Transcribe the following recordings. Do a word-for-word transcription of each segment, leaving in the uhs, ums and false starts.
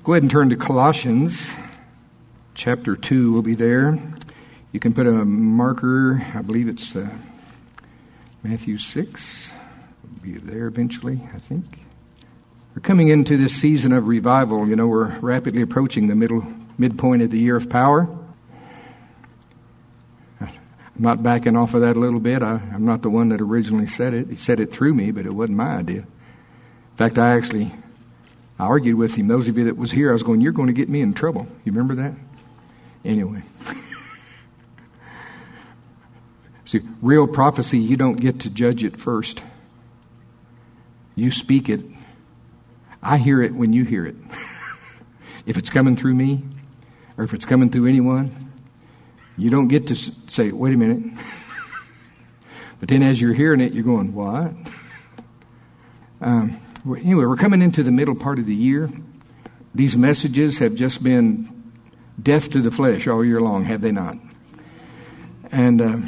Go ahead and turn to Colossians chapter two. We'll be there. You can put a marker, I believe it's uh, Matthew six. We'll be there eventually, I think. We're coming into this season of revival. You know, we're rapidly approaching the middle midpoint of the year of power. I'm not backing off of that a little bit. I, I'm not the one that originally said it. He said it through me, but it wasn't my idea. In fact, I actually... I argued with him. Those of you that was here, I was going, you're going to get me in trouble. You remember that? Anyway. See, real prophecy, you don't get to judge it first. You speak it. I hear it when you hear it. If it's coming through me, or if it's coming through anyone, you don't get to say, wait a minute. But then as you're hearing it, you're going, what? Um... Anyway, we're coming into the middle part of the year. These messages have just been death to the flesh all year long, have they not? And uh,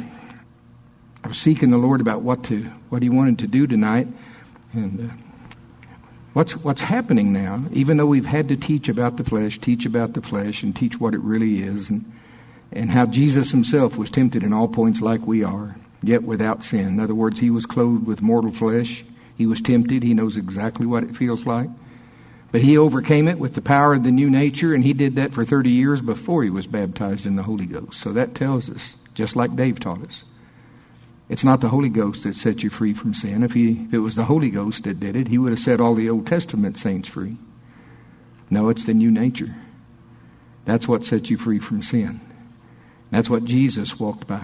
I was seeking the Lord about what to what He wanted to do tonight. And uh, what's what's happening now, even though we've had to teach about the flesh, teach about the flesh, and teach what it really is, and, and how Jesus Himself was tempted in all points like we are, yet without sin. In other words, He was clothed with mortal flesh. He was tempted. He knows exactly what it feels like. But He overcame it with the power of the new nature, and He did that for thirty years before He was baptized in the Holy Ghost. So that tells us, just like Dave taught us, it's not the Holy Ghost that set you free from sin. If, he, if it was the Holy Ghost that did it, He would have set all the Old Testament saints free. No, it's the new nature. That's what sets you free from sin. That's what Jesus walked by.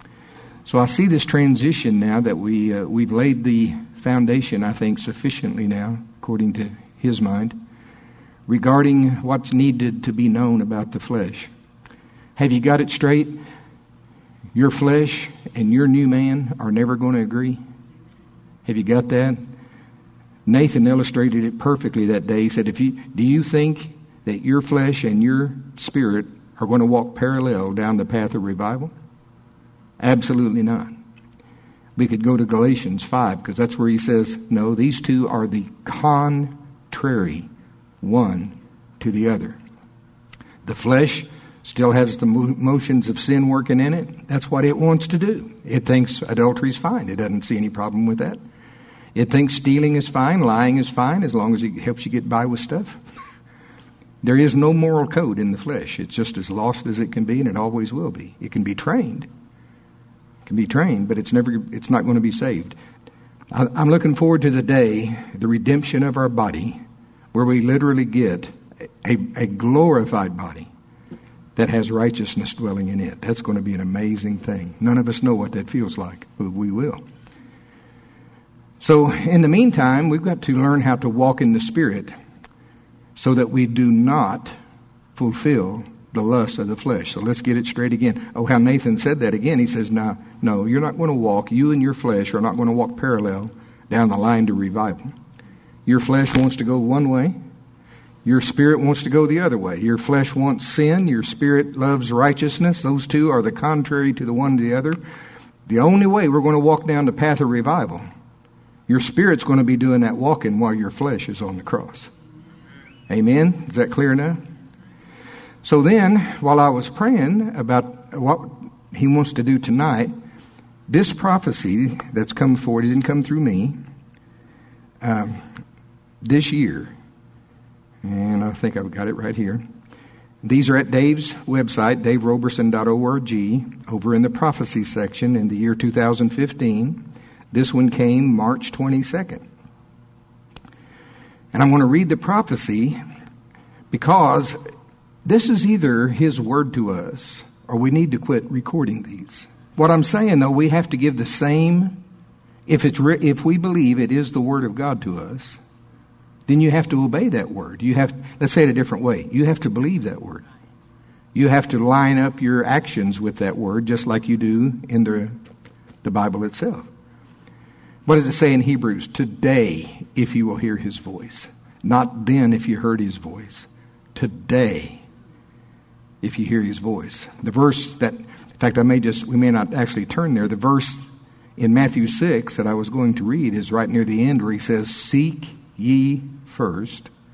So I see this transition now that we, uh, we've laid the foundation, I think, sufficiently now, according to His mind, regarding what's needed to be known about the flesh. Have you got it straight? Your flesh and your new man are never going to agree. Have you got that? Nathan illustrated it perfectly that day. He said, "If you do you think that your flesh and your spirit are going to walk parallel down the path of revival? Absolutely not." We could go to Galatians five, because that's where he says, no, these two are the contrary one to the other. The flesh still has the motions of sin working in it. That's what it wants to do. It thinks adultery is fine. It doesn't see any problem with that. It thinks stealing is fine, lying is fine, as long as it helps you get by with stuff. There is no moral code in the flesh. It's just as lost as it can be, and it always will be. It can be trained. Can be trained, but it's never it's not going to be saved. I, I'm looking forward to the day, the redemption of our body, where we literally get a, a glorified body that has righteousness dwelling in it. That's going to be an amazing thing. None of us know what that feels like, but we will. So in the meantime, we've got to learn how to walk in the Spirit so that we do not fulfill the lust of the flesh. So let's get it straight again. Oh, how Nathan said that again. He says, no, no, you're not going to walk, you and your flesh are not going to walk parallel down the line to revival. Your flesh wants to go one way. Your spirit wants to go the other way. Your flesh wants sin. Your spirit loves righteousness. Those two are the contrary to the one to the other. The only way we're going to walk down the path of revival, your spirit's going to be doing that walking while your flesh is on the cross. Amen? Is that clear enough? So then, while I was praying about what He wants to do tonight, this prophecy that's come forward, it didn't come through me, um, this year, and I think I've got it right here. These are at Dave's website, dave roberson dot org, over in the prophecy section in the year two thousand fifteen. This one came March twenty-second. And I want to read the prophecy because this is either His word to us, or we need to quit recording these. What I'm saying, though, we have to give the same, if it's re- if we believe it is the word of God to us, then you have to obey that word. You have, let's say it a different way. You have to believe that word. You have to line up your actions with that word, just like you do in the, the Bible itself. What does it say in Hebrews? Today, if you will hear His voice. Not then, if you heard His voice. Today, if you hear His voice. The verse that, in fact, I may just, we may not actually turn there. The verse in Matthew six that I was going to read is right near the end where He says, seek ye first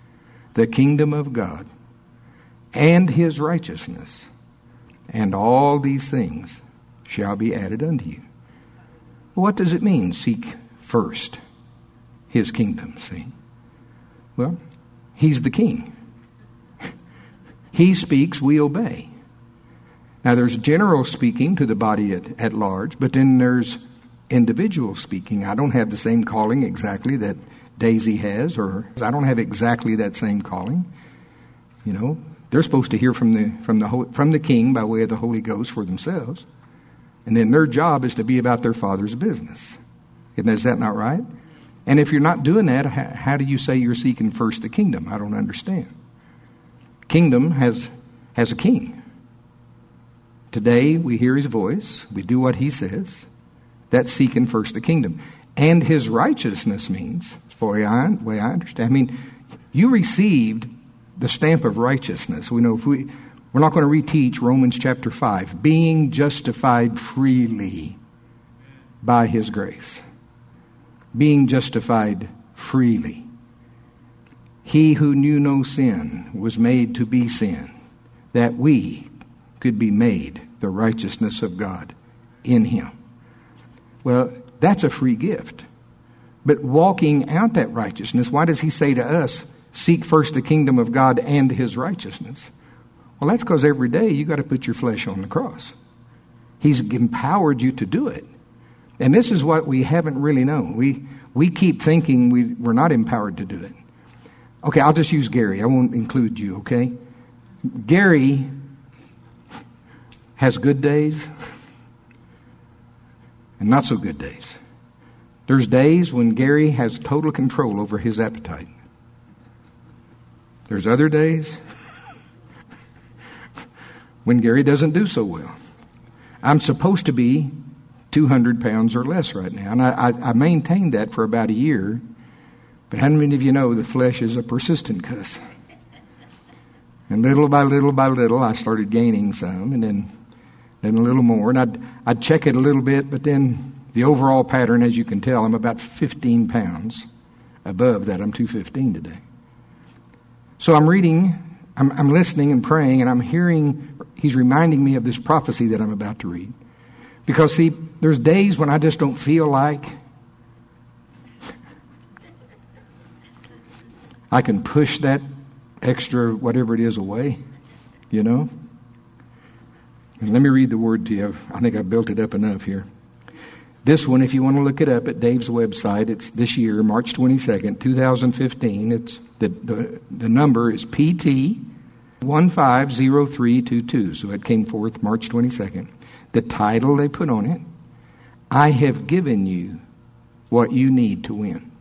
the kingdom of God and his righteousness, and all these things shall be added unto you. What does it mean, seek first his kingdom, see? Well, he's the king. He speaks, we obey. Now, there's general speaking to the body at, at large, but then there's individual speaking. I don't have the same calling exactly that Daisy has, or I don't have exactly that same calling. You know, they're supposed to hear from the from the from the king by way of the Holy Ghost for themselves, and then their job is to be about their Father's business. Is that not right? And if you're not doing that, how, how do you say you're seeking first the kingdom? I don't understand. Kingdom has has a king. Today we hear his voice, we do what he says. That's seeking first the kingdom. And his righteousness means, for the way I understand, I mean, you received the stamp of righteousness. We know if we, we're not going to reteach Romans chapter five, being justified freely by his grace. Being justified freely. He who knew no sin was made to be sin, that we could be made the righteousness of God in him. Well, that's a free gift. But walking out that righteousness, why does he say to us, seek first the kingdom of God and his righteousness? Well, that's because every day you got to put your flesh on the cross. He's empowered you to do it. And this is what we haven't really known. We we keep thinking we, we're not empowered to do it. Okay, I'll just use Gary. I won't include you, okay? Gary has good days and not so good days. There's days when Gary has total control over his appetite. There's other days when Gary doesn't do so well. I'm supposed to be two hundred pounds or less right now, and I, I, I maintained that for about a year. But how many of you know the flesh is a persistent cuss? And little by little by little, I started gaining some, and then then a little more. And I'd, I'd check it a little bit, but then the overall pattern, as you can tell, I'm about fifteen pounds above that. I'm two fifteen today. So I'm reading, I'm, I'm listening and praying, and I'm hearing, he's reminding me of this prophecy that I'm about to read. Because, see, there's days when I just don't feel like I can push that extra whatever it is away, you know. And let me read the word to you. I think I've built it up enough here. This one, if you want to look it up at Dave's website, it's this year, March twenty-second, twenty fifteen. It's the, the, the number is P T one five zero three two two. So it came forth March twenty-second. The title they put on it, I have given you what you need to win.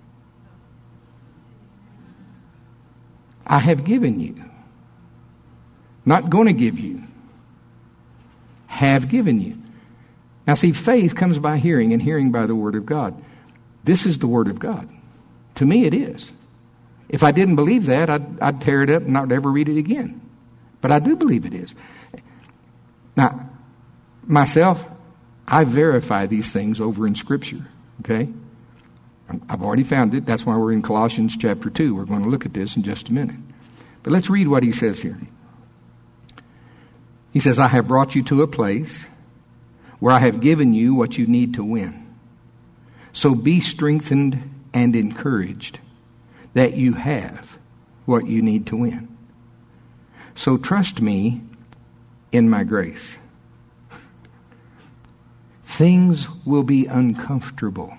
I have given you. Not going to give you. Have given you. Now see, faith comes by hearing, and hearing by the Word of God. This is the Word of God. To me it is. If I didn't believe that, I'd, I'd tear it up and not ever read it again. But I do believe it is. Now, myself, I verify these things over in Scripture. Okay? I've already found it. That's why we're in Colossians chapter two. We're going to look at this in just a minute. But let's read what he says here. He says, I have brought you to a place where I have given you what you need to win. So be strengthened and encouraged that you have what you need to win. So trust me in my grace. Things will be uncomfortable.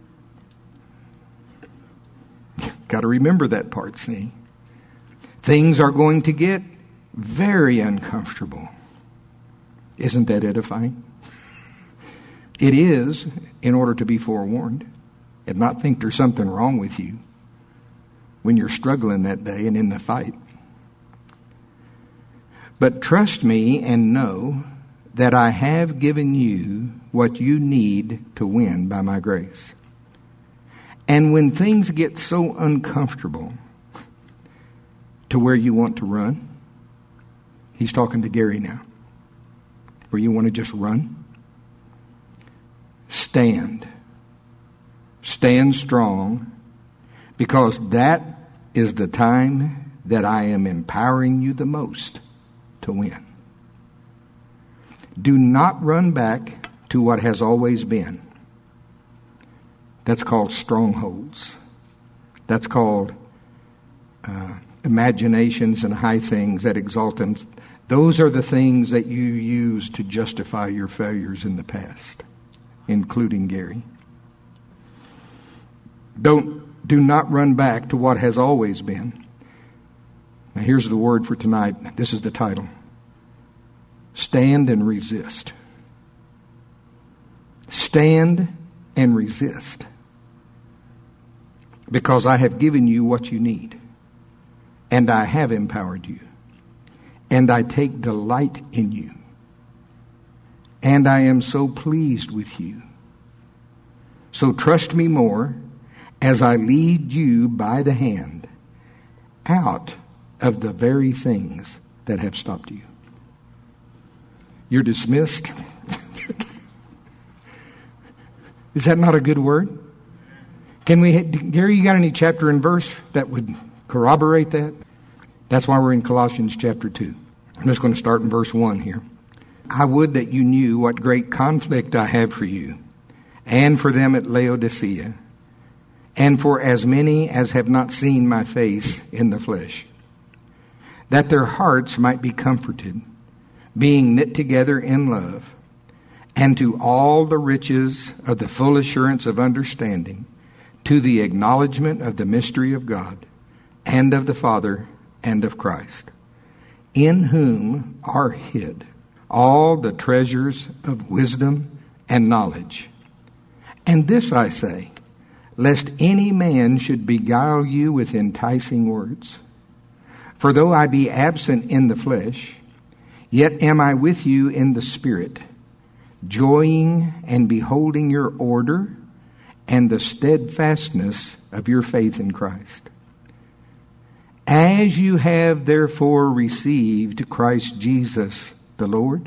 Got to remember that part, see? Things are going to get very uncomfortable. Isn't that edifying? It is, in order to be forewarned and not think there's something wrong with you when you're struggling that day and in the fight. But trust me and know that I have given you what you need to win by my grace. And when things get so uncomfortable to where you want to run, he's talking to Gary now, where you want to just run, stand. Stand strong, because that is the time that I am empowering you the most to win. Do not run back to what has always been. That's called strongholds. That's called uh, imaginations and high things that exalt them. Those are the things that you use to justify your failures in the past, including Gary. Don't, do not run back to what has always been. Now here's the word for tonight. This is the title. Stand and resist. Stand and resist. Because I have given you what you need. And I have empowered you. And I take delight in you. And I am so pleased with you. So trust me more as I lead you by the hand out of the very things that have stopped you. You're dismissed. Is that not a good word? Can we, Gary, you got any chapter and verse that would corroborate that? That's why we're in Colossians chapter two. I'm just going to start in verse one here. I would that you knew what great conflict I have for you, and for them at Laodicea, and for as many as have not seen my face in the flesh, that their hearts might be comforted, being knit together in love, and to all the riches of the full assurance of understanding, to the acknowledgement of the mystery of God, and of the Father, and of Christ, in whom are hid all the treasures of wisdom and knowledge. And this I say, lest any man should beguile you with enticing words. For though I be absent in the flesh, yet am I with you in the Spirit, joying and beholding your order and the steadfastness of your faith in Christ. As you have therefore received Christ Jesus the Lord,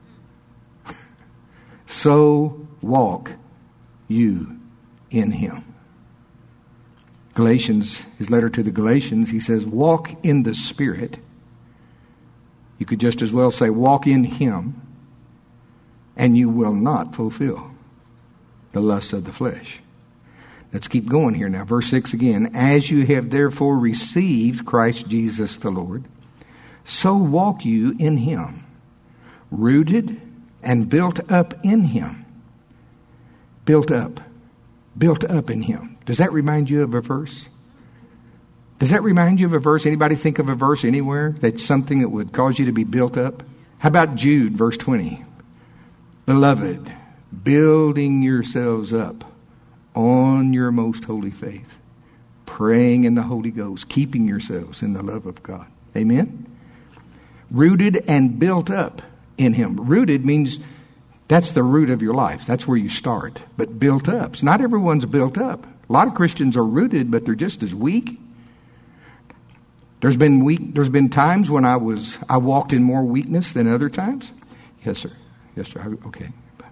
so walk you in him. Galatians, his letter to the Galatians, he says, walk in the Spirit. You could just as well say, walk in him, and you will not fulfill the lusts of the flesh. Let's keep going here now. Verse six again. As you have therefore received Christ Jesus the Lord, so walk you in him, rooted and built up in him. Built up. Built up in him. Does that remind you of a verse? Does that remind you of a verse? Anybody think of a verse anywhere that's something that would cause you to be built up? How about Jude, verse twenty? Beloved, building yourselves up on your most holy faith, praying in the Holy Ghost, keeping yourselves in the love of God. Amen? Rooted and built up in him. Rooted means that's the root of your life. That's where you start. But built up. So not everyone's built up. A lot of Christians are rooted, but they're just as weak. There's been weak. There's been times when I was I walked in more weakness than other times. Yes, sir. Yes, sir. Okay.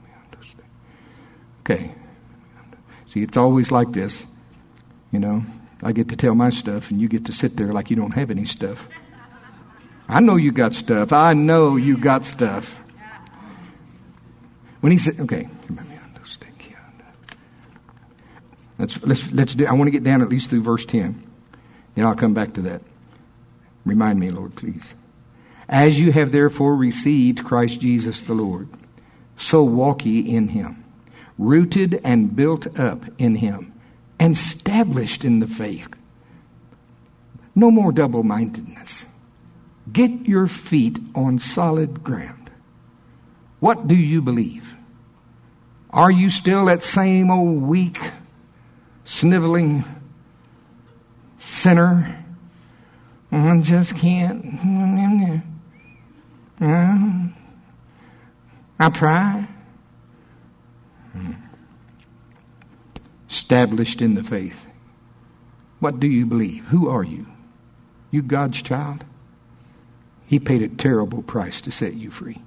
Okay. See, it's always like this. You know, I get to tell my stuff, and you get to sit there like you don't have any stuff. I know you got stuff. I know you got stuff. When he said, okay, let's let's let's do. I want to get down at least through verse ten. Then I'll come back to that. Remind me, Lord, please. As you have therefore received Christ Jesus the Lord, so walk ye in him, rooted and built up in him, and established in the faith. No more double-mindedness. Get your feet on solid ground. What do you believe? Are you still that same old weak, sniveling sinner? I just can't. I'll try. Established in the faith. What do you believe? Who are you? You God's child? He paid a terrible price to set you free.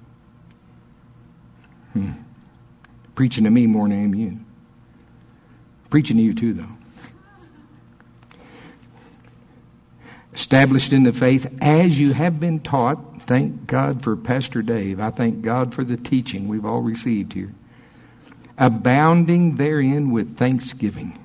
Hmm. Preaching to me more than you. Preaching to you too, though. established in the faith as you have been taught. Thank God for Pastor Dave. I thank God for the teaching we've all received here. Abounding therein with thanksgiving.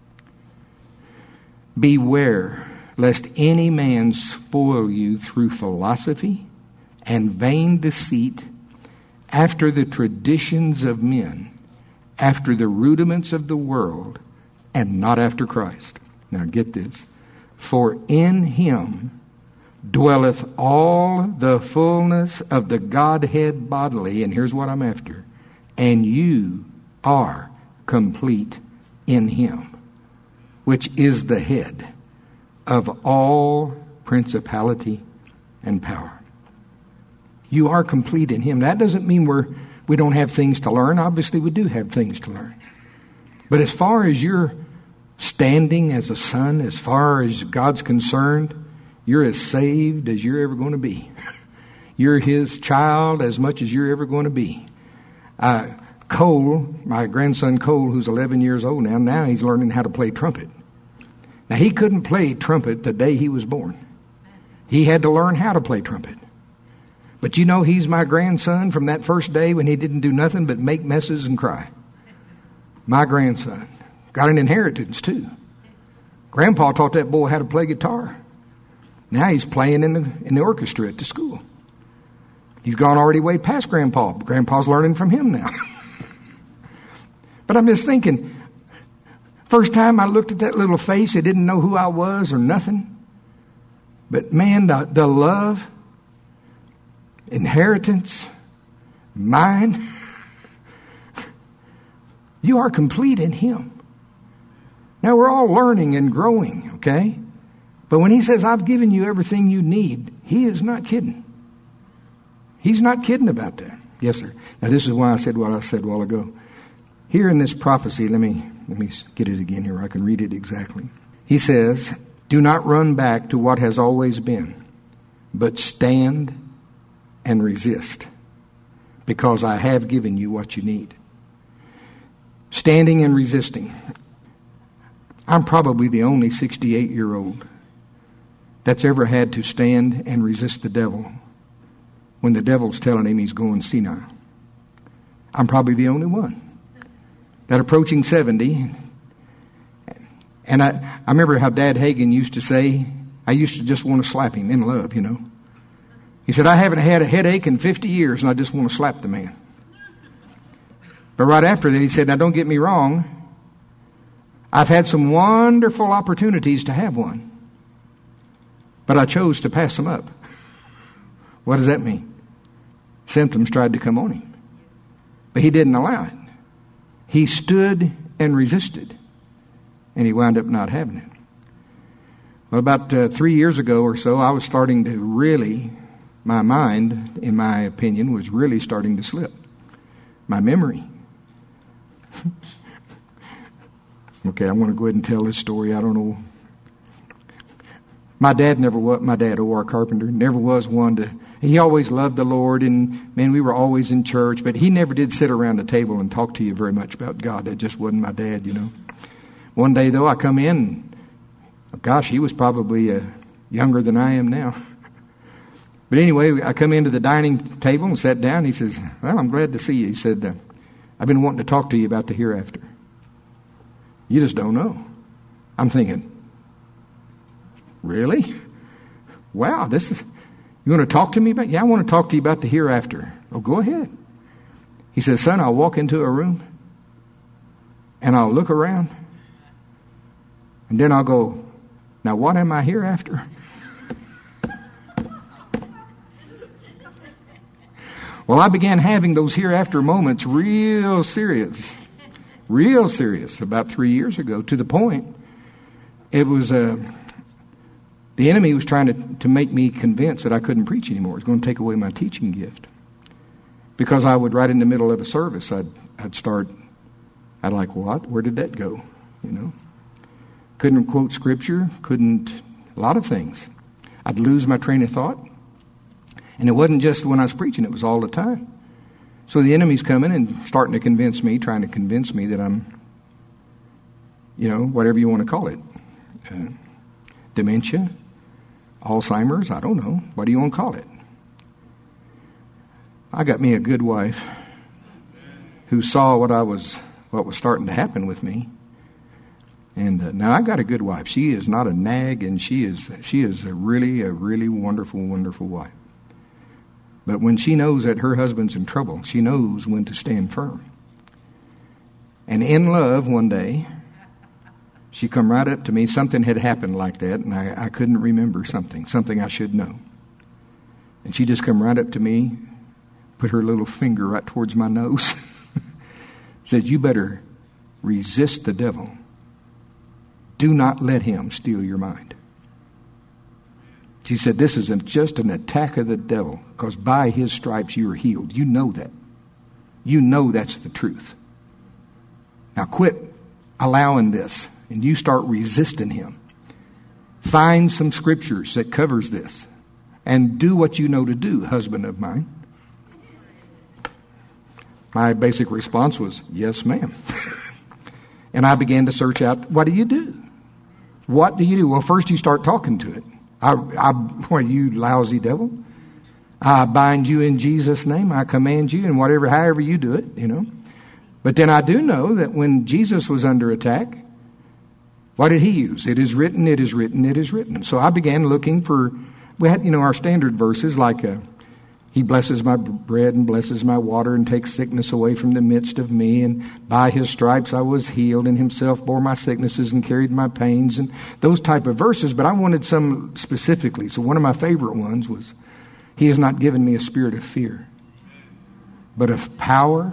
Beware lest any man spoil you through philosophy and vain deceit, after the traditions of men, after the rudiments of the world, and not after Christ. Now get this. For in him dwelleth all the fullness of the Godhead bodily, and here's what I'm after, and you are complete in him, which is the head of all principality and power. You are complete in him. That doesn't mean we're, we don't have things to learn. Obviously, we do have things to learn. But as far as your standing as a son, as far as God's concerned, you're as saved as you're ever going to be. You're his child as much as you're ever going to be. Uh, Cole, my grandson Cole, who's eleven years old now, now he's learning how to play trumpet. Now, he couldn't play trumpet the day he was born. He had to learn how to play trumpet. But you know, he's my grandson from that first day when he didn't do nothing but make messes and cry. My grandson. Got an inheritance, too. Grandpa taught that boy how to play guitar. Now he's playing in the, in the orchestra at the school. He's gone already way past Grandpa. Grandpa's learning from him now. But I'm just thinking, first time I looked at that little face, it didn't know who I was or nothing. But man, the, the love, inheritance, mine, you are complete in him. Now we're all learning and growing, okay? But when he says, I've given you everything you need, he is not kidding. He's not kidding about that. Yes, sir. Now this is why I said what I said a while ago. Here in this prophecy, let me let me get it again here. I can read it exactly. He says, do not run back to what has always been, but stand and resist, because I have given you what you need. Standing and resisting. I'm probably the only sixty-eight-year-old that's ever had to stand and resist the devil when the devil's telling him he's going senile. I'm probably the only one. That approaching seventy, and I, I remember how Dad Hagin used to say, I used to just want to slap him in love, you know. He said, I haven't had a headache in fifty years, and I just want to slap the man. But right after that, he said, now don't get me wrong, I've had some wonderful opportunities to have one, but I chose to pass them up. What does that mean? Symptoms tried to come on him, but he didn't allow it. He stood and resisted, and he wound up not having it. Well, about uh, three years ago or so, I was starting to really, my mind, in my opinion, was really starting to slip. My memory. Okay, I want to go ahead and tell this story. I don't know. My dad never was, my dad, O R Carpenter, never was one to, he always loved the Lord, and man, we were always in church, but he never did sit around the table and talk to you very much about God. That just wasn't my dad, you know. One day, though, I come in, gosh, he was probably uh, younger than I am now. But anyway, I come into the dining table and sat down. He says, well, I'm glad to see you. He said, uh, I've been wanting to talk to you about the hereafter. You just don't know. I'm thinking, really? Wow, this is, you want to talk to me about? Yeah, I want to talk to you about the hereafter. Oh, go ahead. He says, son, I'll walk into a room and I'll look around and then I'll go, now what am I hereafter? Well, I began having those hereafter moments real serious, real serious about three years ago, to the point it was, uh, the enemy was trying to, to make me convinced that I couldn't preach anymore. It was going to take away my teaching gift. Because I would, right in the middle of a service, I'd, I'd start, I'd like, what? Where did that go? You know? Couldn't quote scripture, couldn't, a lot of things. I'd lose my train of thought. And it wasn't just when I was preaching, it was all the time. So the enemy's coming and starting to convince me, trying to convince me that I'm, you know, whatever you want to call it. Uh, dementia, Alzheimer's, I don't know. What do you want to call it? I got me a good wife who saw what I was, what was starting to happen with me. And uh, now I got a good wife. She is not a nag, and she is she is a really, a really wonderful, wonderful wife. But when she knows that her husband's in trouble, she knows when to stand firm. And in love, one day, she come right up to me. Something had happened like that, and I, I couldn't remember something, something I should know. And she just come right up to me, put her little finger right towards my nose, said, "You better resist the devil. Do not let him steal your mind." She said, "This isn't just an attack of the devil, because by his stripes you are healed." You know that. You know that's the truth. Now quit allowing this, and you start resisting him. Find some scriptures that covers this, and do what you know to do, husband of mine. My basic response was, "Yes, ma'am." And I began to search out, what do you do? What do you do? Well, first you start talking to it. I, I, boy, you lousy devil. I bind you in Jesus' name. I command you, and whatever, however you do it, you know. But then I do know that when Jesus was under attack, what did he use? It is written, it is written, it is written. So I began looking for, we had, you know, our standard verses like, uh, he blesses my bread and blesses my water and takes sickness away from the midst of me. And by his stripes I was healed, and himself bore my sicknesses and carried my pains, and those type of verses. But I wanted some specifically. So one of my favorite ones was, he has not given me a spirit of fear, but of power,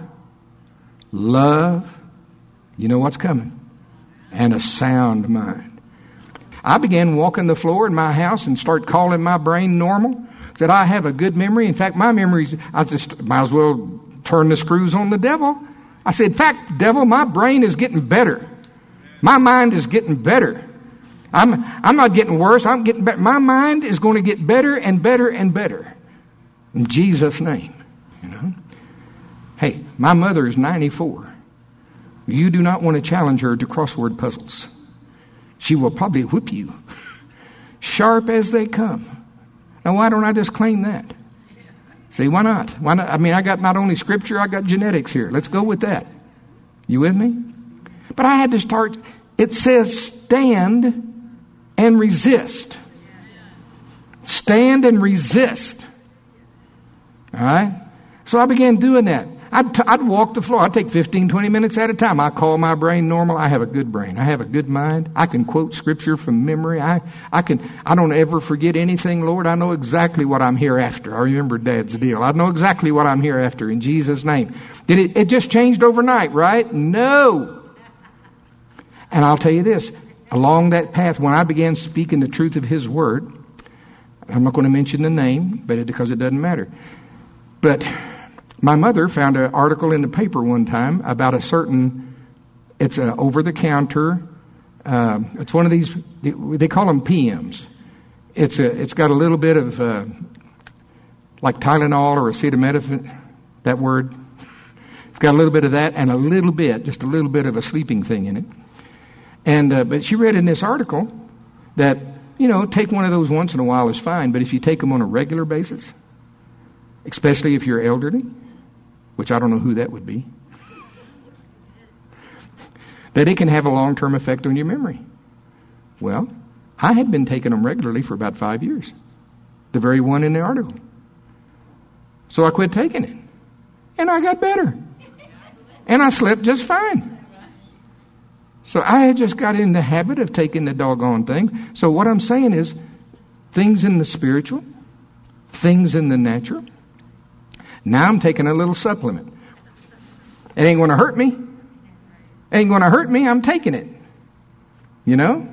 love, you know what's coming, and a sound mind. I began walking the floor in my house and start calling my brain normal. Said, I have a good memory. In fact, my memories, I just might as well turn the screws on the devil. I said, in fact, devil, my brain is getting better. My mind is getting better. I'm I'm not getting worse. I'm getting better. My mind is going to get better and better and better. In Jesus' name. You know. Hey, my mother is ninety-four. You do not want to challenge her to crossword puzzles. She will probably whip you. Sharp as they come. Now, why don't I just claim that? See, why not? Why not? I mean, I got not only scripture, I got genetics here. Let's go with that. You with me? But I had to start. It says stand and resist. Stand and resist. All right? So I began doing that. I'd, t- I'd walk the floor. I'd take fifteen, twenty minutes at a time. I call my brain normal. I have a good brain. I have a good mind. I can quote scripture from memory. I, I can, I don't ever forget anything, Lord. I know exactly what I'm here after. I remember Dad's deal. I know exactly what I'm here after in Jesus' name. Did it, it just changed overnight, right? No. And I'll tell you this, along that path, when I began speaking the truth of his word, I'm not going to mention the name, but it, because it doesn't matter. But my mother found an article in the paper one time about a certain, it's a over-the-counter, uh, it's one of these, they call them P Ms. It's a, it's got a little bit of, uh, like Tylenol or acetaminophen, that word. It's got a little bit of that and a little bit, just a little bit of a sleeping thing in it. And, uh, but she read in this article that, you know, take one of those once in a while is fine, but if you take them on a regular basis, especially if you're elderly, which I don't know who that would be, that it can have a long-term effect on your memory. Well, I had been taking them regularly for about five years. The very one in the article. So I quit taking it. And I got better. And I slept just fine. So I had just got in the habit of taking the doggone thing. So what I'm saying is, things in the spiritual, things in the natural. Now I'm taking a little supplement. It ain't going to hurt me. It ain't going to hurt me. I'm taking it. You know?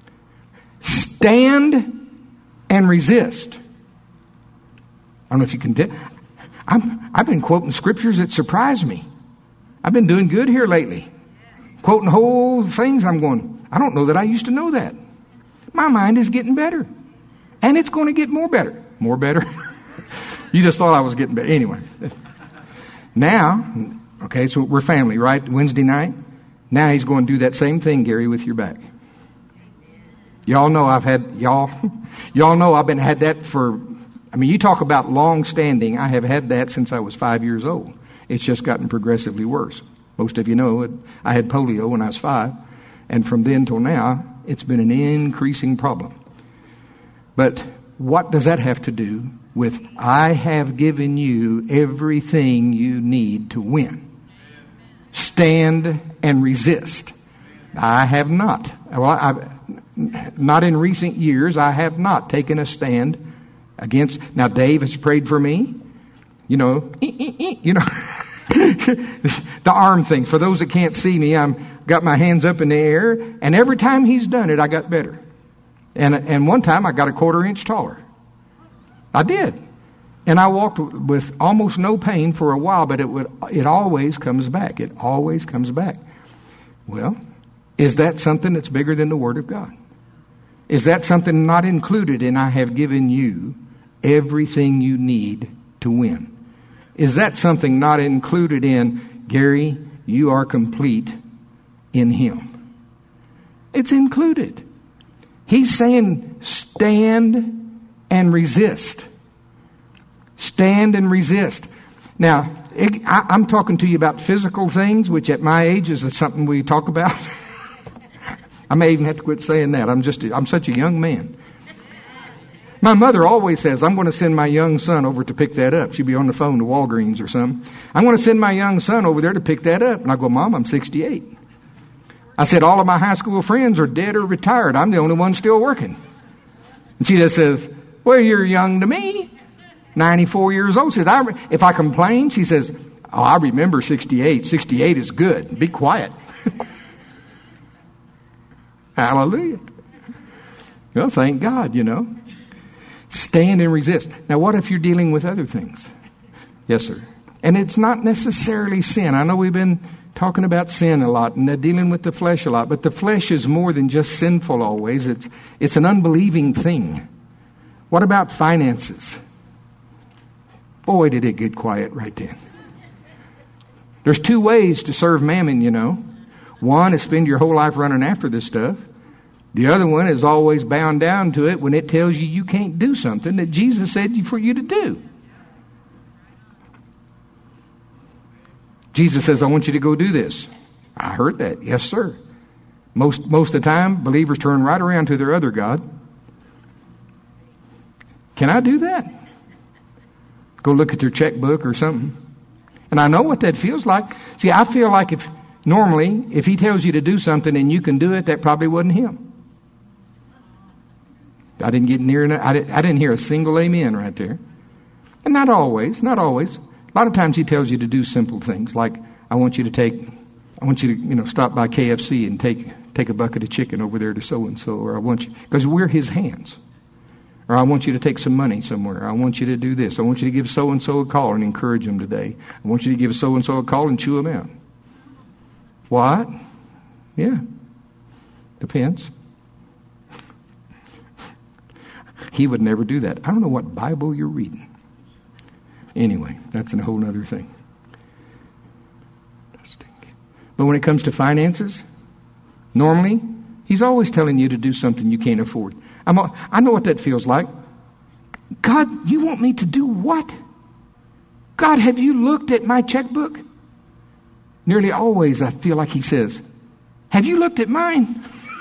Stand and resist. I don't know if you can tell. I'm, I've been quoting scriptures that surprise me. I've been doing good here lately. Quoting whole things. I'm going, I don't know that I used to know that. My mind is getting better. And it's going to get more better. More better? You just thought I was getting better. Anyway. Now, okay, so we're family, right? Wednesday night. Now he's going to do that same thing, Gary, with your back. Y'all know I've had, y'all, y'all know I've been had that for, I mean, you talk about long standing. I have had that since I was five years old. It's just gotten progressively worse. Most of you know it. I had polio when I was five. And from then till now, it's been an increasing problem. But what does that have to do with, I have given you everything you need to win? Stand and resist. I have not. Well, I've, not in recent years, I have not taken a stand against. Now, Dave has prayed for me. You know, you know, the arm thing. For those that can't see me, I'm got my hands up in the air, and every time he's done it, I got better. And and one time, I got a quarter inch taller. I did, and I walked with almost no pain for a while. But it would it always comes back. It always comes back. Well, is that something that's bigger than the Word of God? Is that something not included in I have given you everything you need to win? Is that something not included in, Gary, you are complete in Him? It's included. He's saying stand and resist. Stand and resist. Now, it, I, I'm talking to you about physical things, which at my age is something we talk about. I may even have to quit saying that. I'm just, I'm such a young man. My mother always says, I'm going to send my young son over to pick that up. She'd be on the phone to Walgreens or something. I'm going to send my young son over there to pick that up. And I go, Mom, I'm sixty-eight. I said, all of my high school friends are dead or retired. I'm the only one still working. And she just says, well, you're young to me. ninety-four years old. She says, I, if I complain, she says, oh, I remember sixty-eight. sixty-eight is good. Be quiet. Hallelujah. Well, thank God, you know. Stand and resist. Now, what if you're dealing with other things? Yes, sir. And it's not necessarily sin. I know we've been talking about sin a lot and dealing with the flesh a lot, but the flesh is more than just sinful always. It's, it's an unbelieving thing. What about finances? Boy, did it get quiet right then. There's two ways to serve mammon, you know. One is spend your whole life running after this stuff. The other one is always bound down to it when it tells you you can't do something that Jesus said for you to do. Jesus says, I want you to go do this. I heard that. Yes, sir. Most, most of the time, believers turn right around to their other God. Can I do that? Go look at their checkbook or something. And I know what that feels like. See, I feel like if normally, if He tells you to do something and you can do it, that probably wasn't Him. I didn't get near enough. I didn't, I didn't hear a single amen right there. And not always, not always. A lot of times He tells you to do simple things like, I want you to take, I want you to, you know, stop by K F C and take take a bucket of chicken over there to so-and-so, or I want you, because we're His hands. Or I want you to take some money somewhere. I want you to do this. I want you to give so-and-so a call and encourage them today. I want you to give so-and-so a call and chew them out. What? Yeah. Depends. He would never do that. I don't know what Bible you're reading. Anyway, that's a whole other thing. But when it comes to finances, normally, He's always telling you to do something you can't afford. I'm, I know what that feels like. God, you want me to do what? God, have you looked at my checkbook? Nearly always I feel like He says, have you looked at mine?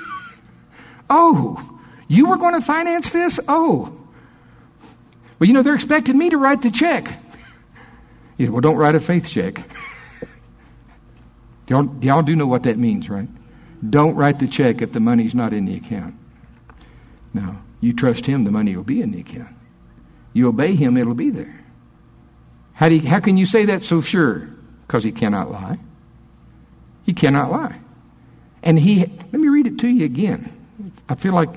Oh, you were going to finance this? Oh. Well, you know, they're expecting me to write the check. You know, well, don't write a faith check. Y'all, y'all do know what that means, right? Don't write the check if the money's not in the account. Now, you trust Him, the money will be in the account. You obey Him, it'll be there. How do you, how can you say that so sure? Because He cannot lie. He cannot lie. And He, let me read it to you again. I feel like,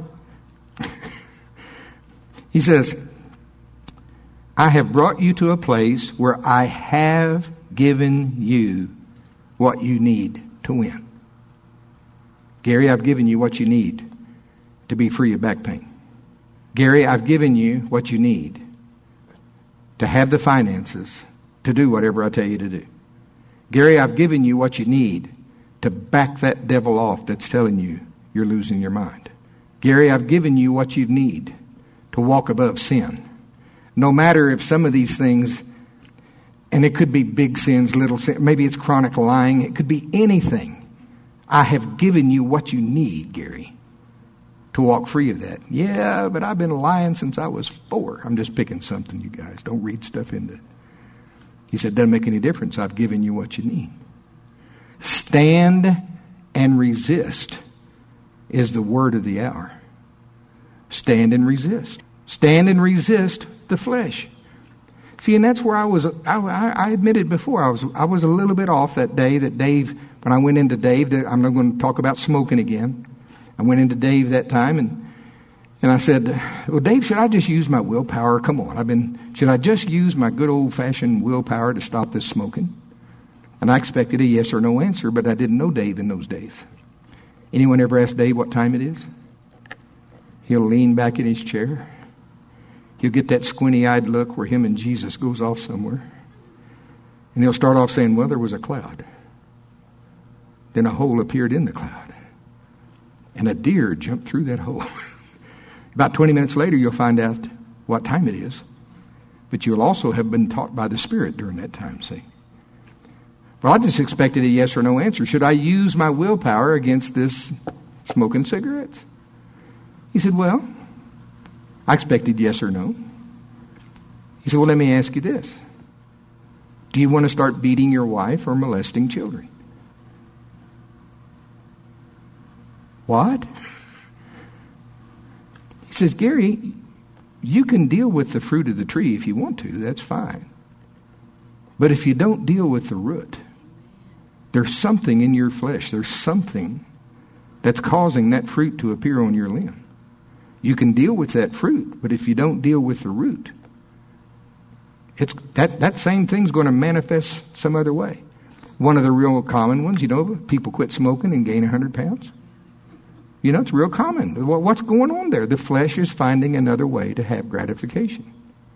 He says, I have brought you to a place where I have given you what you need to win. Gary, I've given you what you need to be free of back pain. Gary, I've given you what you need to have the finances to do whatever I tell you to do. Gary, I've given you what you need to back that devil off that's telling you you're losing your mind. Gary, I've given you what you need to walk above sin. No matter if some of these things, and it could be big sins, little sins, maybe it's chronic lying, it could be anything. I have given you what you need, Gary, to walk free of that. Yeah, but I've been lying since I was four. I'm just picking something, you guys. Don't read stuff into it. He said, doesn't make any difference. I've given you what you need. Stand and resist is the word of the hour. Stand and resist. Stand and resist the flesh. See, and that's where I was, I, I admitted before, I was I was a little bit off that day that Dave, when I went into Dave, I'm not going to talk about smoking again. I went into Dave that time and and I said, well, Dave, should I just use my willpower? Come on, I've been, should I just use my good old-fashioned willpower to stop this smoking? And I expected a yes or no answer, but I didn't know Dave in those days. Anyone ever ask Dave what time it is? He'll lean back in his chair. He'll get that squinty-eyed look where him and Jesus goes off somewhere. And he'll start off saying, well, there was a cloud. Then a hole appeared in the cloud. And a deer jumped through that hole. About twenty minutes later, you'll find out what time it is. But you'll also have been taught by the Spirit during that time, see? Well, I just expected a yes or no answer. Should I use my willpower against this smoking cigarettes? He said, well, I expected yes or no. He said, well, let me ask you this. Do you want to start beating your wife or molesting children? What? He says, Gary, you can deal with the fruit of the tree if you want to. That's fine. But if you don't deal with the root, there's something in your flesh. There's something that's causing that fruit to appear on your limb. You can deal with that fruit, but if you don't deal with the root, it's that, that same thing's going to manifest some other way. One of the real common ones, you know, people quit smoking and gain one hundred pounds. You know, it's real common. What's going on there? The flesh is finding another way to have gratification.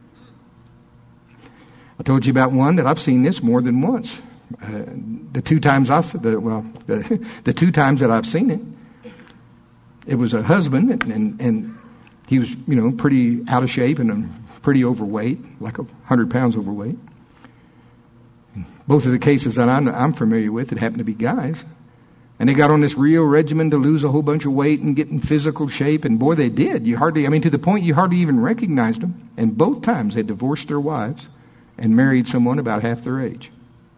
I told you about one that I've seen this more than once. Uh, the two times I the, well, the, the two times that I've seen it, it was a husband, and, and, and he was, you know, pretty out of shape and pretty overweight, like a hundred pounds overweight. Both of the cases that I'm, I'm familiar with, it happened to be guys. And they got on this real regimen to lose a whole bunch of weight and get in physical shape. And boy, they did. You hardly, I mean, to the point you hardly even recognized them. And both times they divorced their wives and married someone about half their age.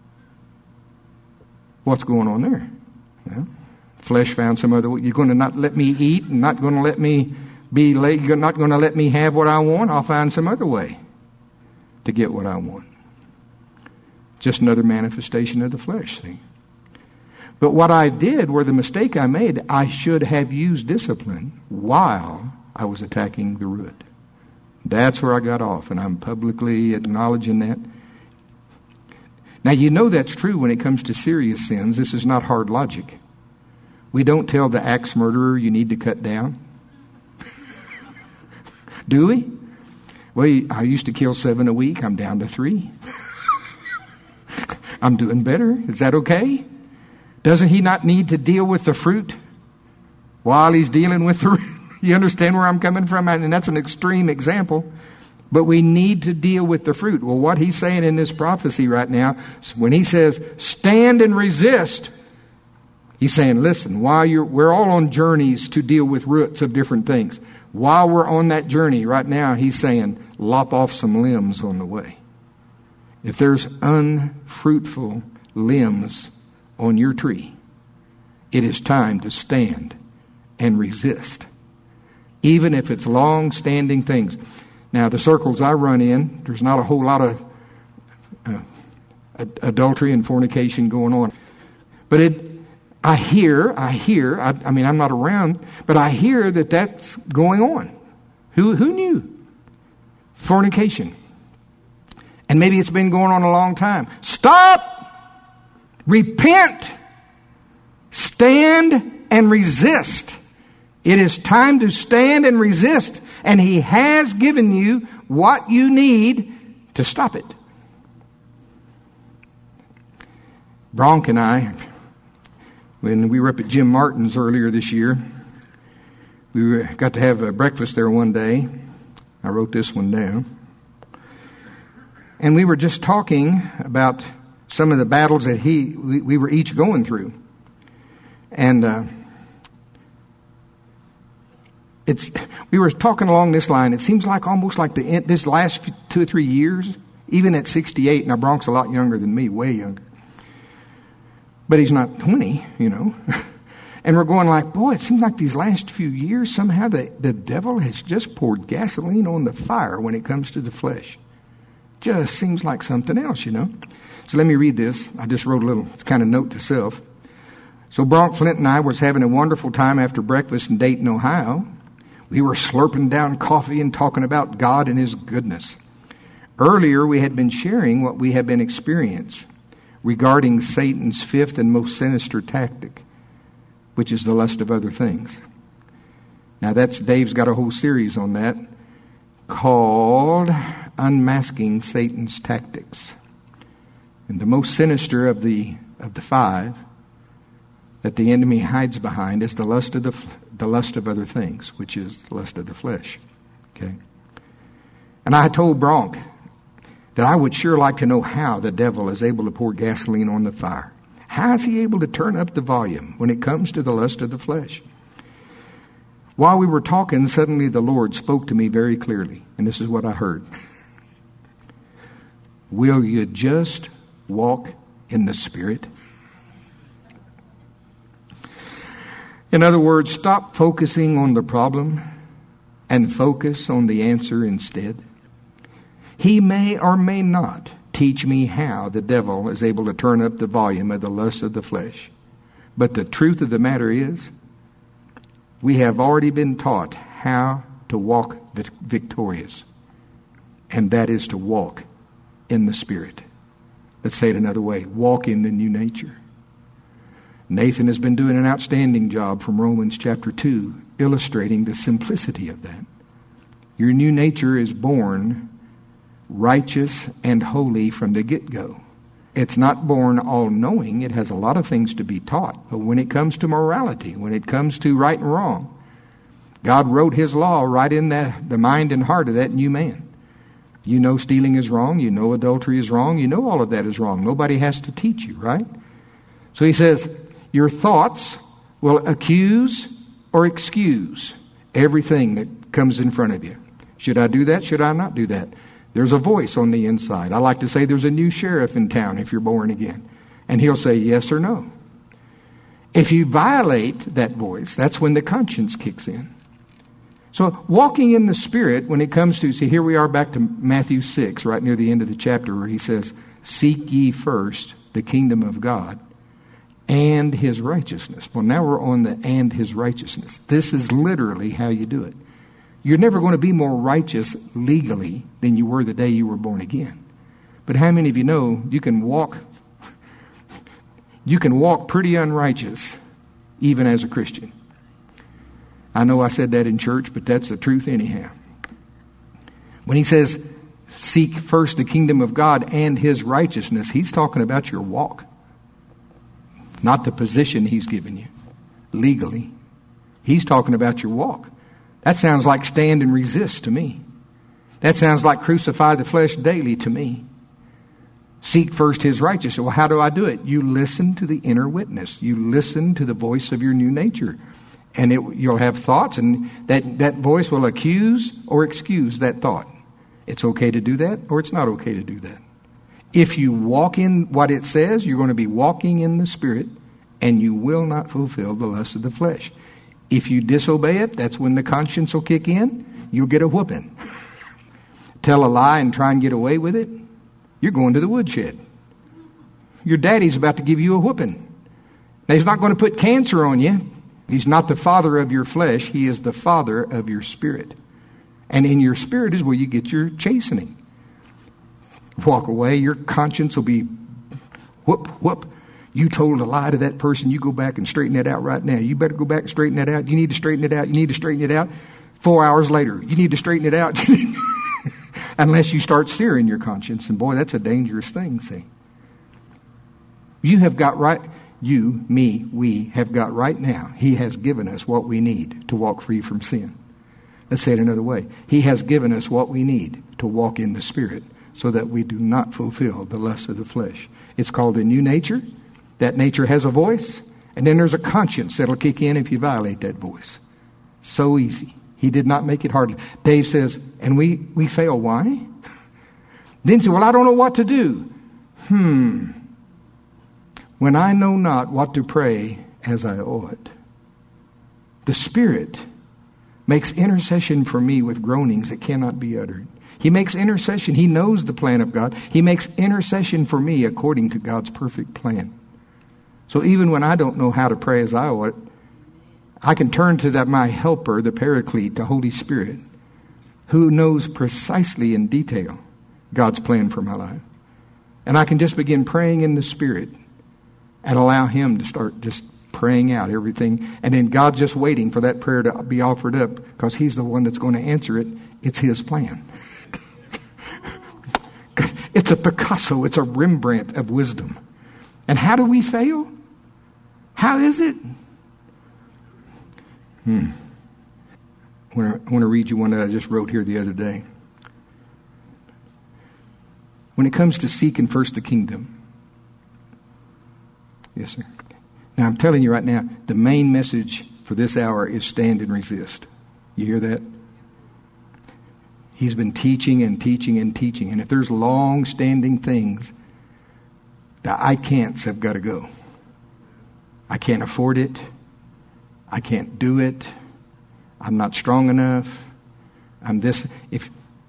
What's going on there? Well, flesh found some other way. You're going to not let me eat and not going to let me be late. You're not going to let me have what I want. I'll find some other way to get what I want. Just another manifestation of the flesh, see? But what I did, where the mistake I made, I should have used discipline while I was attacking the root. That's where I got off, and I'm publicly acknowledging that. Now, you know that's true when it comes to serious sins. This is not hard logic. We don't tell the axe murderer you need to cut down. Do we? Well, I used to kill seven a week. I'm down to three. I'm doing better. Is that okay? Doesn't he not need to deal with the fruit while he's dealing with the root? You understand where I'm coming from? And that's an extreme example. But we need to deal with the fruit. Well, what he's saying in this prophecy right now, when he says, stand and resist, he's saying, listen, while you're, we're all on journeys to deal with roots of different things. While we're on that journey right now, he's saying, lop off some limbs on the way. If there's unfruitful limbs on your tree, it is time to stand and resist, even if it's long-standing things. Now, the circles I run in, there's not a whole lot of uh, adultery and fornication going on. But it, I hear, I hear, I, I mean, I'm not around, but I hear that that's going on. Who, who knew? Fornication. And maybe it's been going on a long time. Stop! Repent, stand and resist. It is time to stand and resist, and he has given you what you need to stop it. Bronk and I, when we were up at Jim Martin's earlier this year, We were, got to have a breakfast there one day. I wrote this one down. And we were just talking about some of the battles that he we, we were each going through. And uh, it's we were talking along this line. It seems like almost like the this last two or three years, even at sixty-eight, now Bronk's a lot younger than me, way younger. But he's not twenty, you know. And we're going like, boy, it seems like these last few years, somehow the, the devil has just poured gasoline on the fire when it comes to the flesh. Just seems like something else, you know. So let me read this. I just wrote a little kind of note to self. So Bronk Flint and I was having a wonderful time after breakfast in Dayton, Ohio. We were slurping down coffee and talking about God and His goodness. Earlier, we had been sharing what we had been experiencing regarding Satan's fifth and most sinister tactic, which is the lust of other things. Now that's, Dave's got a whole series on that called Unmasking Satan's Tactics. And the most sinister of the of the five that the enemy hides behind is the lust of the the lust of other things, which is the lust of the flesh. Okay. And I told Bronk that I would sure like to know how the devil is able to pour gasoline on the fire. How is he able to turn up the volume when it comes to the lust of the flesh? While we were talking, suddenly the Lord spoke to me very clearly, and this is what I heard. Will you just walk in the Spirit? In other words, stop focusing on the problem and focus on the answer instead. He may or may not teach me how the devil is able to turn up the volume of the lust of the flesh. But the truth of the matter is, we have already been taught how to walk victorious. And that is to walk in the Spirit. Let's say it another way. Walk in the new nature. Nathan has been doing an outstanding job from Romans chapter two, illustrating the simplicity of that. Your new nature is born righteous and holy from the get-go. It's not born all-knowing. It has a lot of things to be taught. But when it comes to morality, when it comes to right and wrong, God wrote His law right in the, the mind and heart of that new man. You know stealing is wrong. You know adultery is wrong. You know all of that is wrong. Nobody has to teach you, right? So he says, your thoughts will accuse or excuse everything that comes in front of you. Should I do that? Should I not do that? There's a voice on the inside. I like to say there's a new sheriff in town if you're born again. And he'll say yes or no. If you violate that voice, that's when the conscience kicks in. So walking in the Spirit, when it comes to, see, here we are back to Matthew six, right near the end of the chapter, where he says, seek ye first the kingdom of God and His righteousness. Well, now we're on the and His righteousness. This is literally how you do it. You're never going to be more righteous legally than you were the day you were born again. But how many of you know you can walk you can walk pretty unrighteous even as a Christian? I know I said that in church, but that's the truth anyhow. When he says, seek first the kingdom of God and His righteousness, he's talking about your walk, not the position He's given you legally. He's talking about your walk. That sounds like stand and resist to me. That sounds like crucify the flesh daily to me. Seek first His righteousness. Well, how do I do it? You listen to the inner witness. You listen to the voice of your new nature. And it, you'll have thoughts, and that, that voice will accuse or excuse that thought. It's okay to do that, or it's not okay to do that. If you walk in what it says, you're going to be walking in the Spirit, and you will not fulfill the lust of the flesh. If you disobey it, that's when the conscience will kick in. You'll get a whooping. Tell a lie and try and get away with it, you're going to the woodshed. Your daddy's about to give you a whooping. Now, He's not going to put cancer on you. He's not the father of your flesh. He is the father of your spirit. And in your spirit is where you get your chastening. Walk away, your conscience will be whoop, whoop. You told a lie to that person. You go back and straighten that out right now. You better go back and straighten that out. You need to straighten it out. You need to straighten it out. Four hours later, you need to straighten it out. Unless you start searing your conscience. And boy, that's a dangerous thing, see. You have got right. you, me, we have got right now. He has given us what we need to walk free from sin. Let's say it another way. He has given us what we need to walk in the Spirit so that we do not fulfill the lusts of the flesh. It's called a new nature. That nature has a voice. And then there's a conscience that'll kick in if you violate that voice. So easy. He did not make it hard. Dave says, and we, we fail. Why? Then he said, well, I don't know what to do. Hmm. When I know not what to pray as I ought, the Spirit makes intercession for me with groanings that cannot be uttered. He makes intercession. He knows the plan of God. He makes intercession for me according to God's perfect plan. So even when I don't know how to pray as I ought, I can turn to that my helper, the Paraclete, the Holy Spirit, who knows precisely in detail God's plan for my life. And I can just begin praying in the Spirit and allow Him to start just praying out everything. And then God just waiting for that prayer to be offered up because He's the one that's going to answer it. It's His plan. It's a Picasso. It's a Rembrandt of wisdom. And how do we fail? How is it? Hmm. I want to read you one that I just wrote here the other day. When it comes to seeking first the kingdom. Yes, sir. Now, I'm telling you right now, the main message for this hour is stand and resist. You hear that? He's been teaching and teaching and teaching. And if there's long-standing things, the I can'ts have got to go. I can't afford it. I can't do it. I'm not strong enough. I'm this. If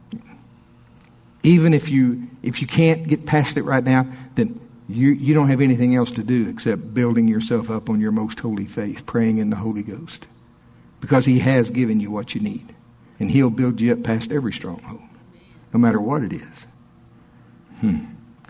even if you if you can't get past it right now, then you you don't have anything else to do except building yourself up on your most holy faith, praying in the Holy Ghost, because He has given you what you need, and He'll build you up past every stronghold, no matter what it is. Hmm.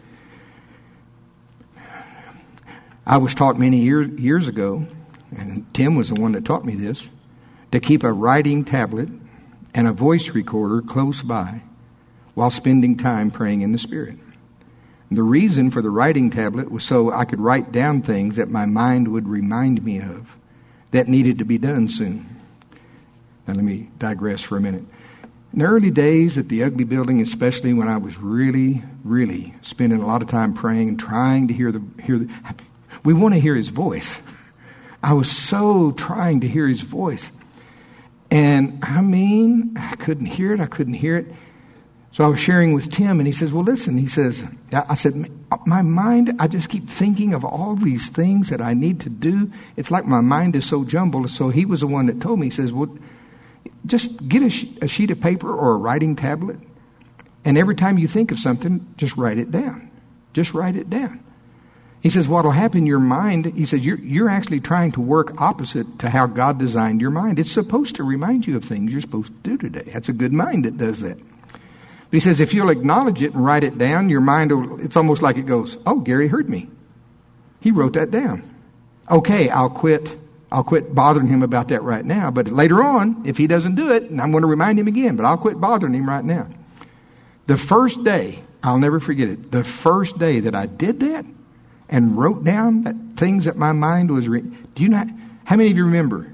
I was taught many years years ago, and Tim was the one that taught me this, to keep a writing tablet and a voice recorder close by while spending time praying in the Spirit. And the reason for the writing tablet was so I could write down things that my mind would remind me of that needed to be done soon. Now let me digress for a minute. In the early days at the Ugly Building, especially when I was really, really spending a lot of time praying and trying to hear the hear the, we want to hear His voice. I was so trying to hear His voice. And I mean, I couldn't hear it. I couldn't hear it. So I was sharing with Tim, and he says, well, listen, he says, I said, my mind, I just keep thinking of all these things that I need to do. It's like my mind is so jumbled. So he was the one that told me, he says, well, just get a, sh- a sheet of paper or a writing tablet, and every time you think of something, just write it down. Just write it down. He says, what will happen in your mind, he says, you're, you're actually trying to work opposite to how God designed your mind. It's supposed to remind you of things you're supposed to do today. That's a good mind that does that. But he says, if you'll acknowledge it and write it down, your mind will, it's almost like it goes, oh, Gary heard me. He wrote that down. Okay, I'll quit. I'll quit bothering him about that right now. But later on, if he doesn't do it, I'm going to remind him again. But I'll quit bothering him right now. The first day, I'll never forget it. The first day that I did that and wrote down that things that my mind was... Re- do you know... How many of you remember?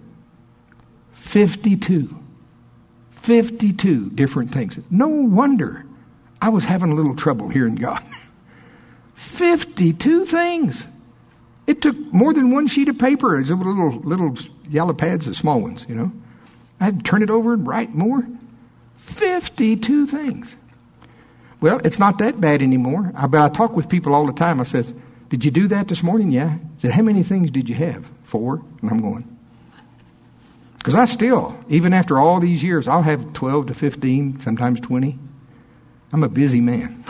fifty-two. fifty-two different things. No wonder I was having a little trouble hearing God. fifty-two things. It took more than one sheet of paper. It's little little yellow pads, the small ones, you know. I had to turn it over and write more. fifty-two things. Well, it's not that bad anymore. I, but I talk with people all the time. I says, did you do that this morning? Yeah. I said, how many things did you have? Four. And I'm going. Because I still, even after all these years, I'll have twelve to fifteen, sometimes twenty. I'm a busy man.